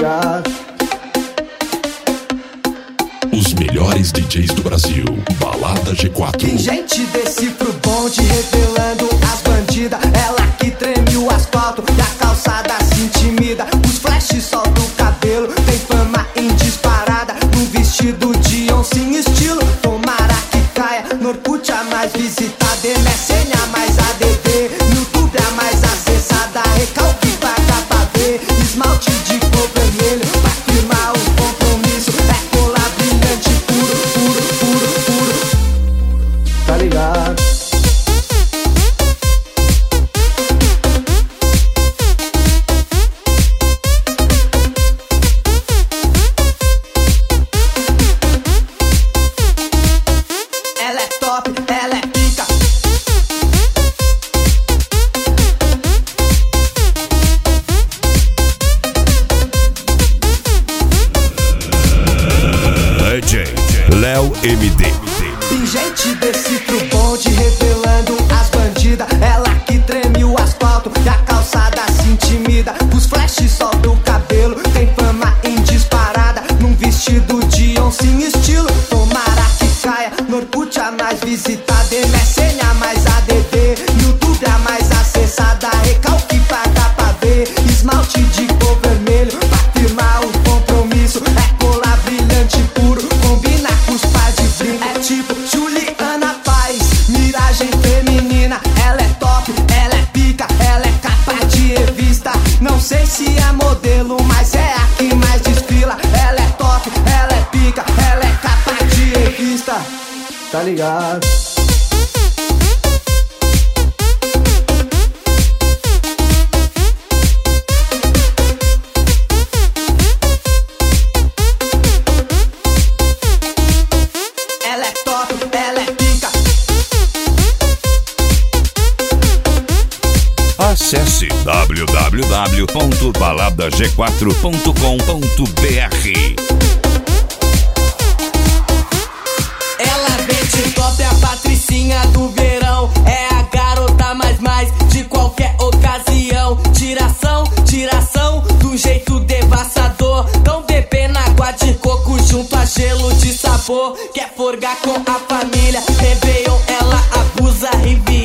ligado? Os melhores DJs do Brasil, Balada G4. Tem gente desse pro bonde revelando as bandidas. Ela que treme o asfalto e a calçada se intimida. Os flashes soltam o cabelo, tem fama em disparada. Num vestido de oncinha estilo, tomara que caia. No Orkut a mais visitada, MSN a mais ADD, no YouTube a mais acessada. Recalque paga pra ver, esmalte de cor vermelho pra firmar o compromisso. É colar brilhante puro, puro, puro, puro. Tá ligado? Ela é top, ela é pica. DJ Léo MD. Tem gente desse pro bonde revelando as bandidas. Ela que treme o asfalto e a calçada se intimida. Os flashes soltam o cabelo, tem fama em disparada. Num vestido de oncinha estilo, tomara que caia. No Orkut a mais visitada, MSN a mais ADD, YouTube a mais acessada. Recalque paga pra ver, esmalte de cor vermelho pra firmar o compromisso. É colar brilhante puro, combina com os pais de brinco. É tipo Juliana Paz, miragem feminina. Ela é top, ela é pica, ela é capa de revista. Não sei se é modelo, mas é a que mais desfila. Ela é top, ela é pica, ela é capa de revista. Tá ligado? Ela é top, ela é pica. Acesse www.baladag4.com.br. Ela vende top, a patricinha do verão. É a garota mais de qualquer ocasião. Tiração, tiração, do jeito devastador. Tão bebendo água de coco junto a gelo de sabor. Quer forgar com a família, Réveillon, ela abusa, Riviera.